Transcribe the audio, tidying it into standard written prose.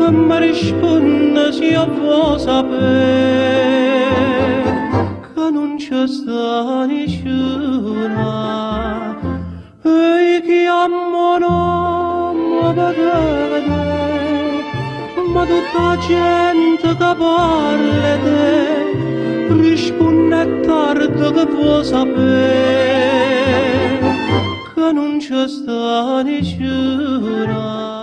mi risponde se io vuoi sapere che non c'è sta nessuna e che amore mi vede ma tutta la gente che parla di te risponde tardi che vuoi sapere che non c'è sta nessuna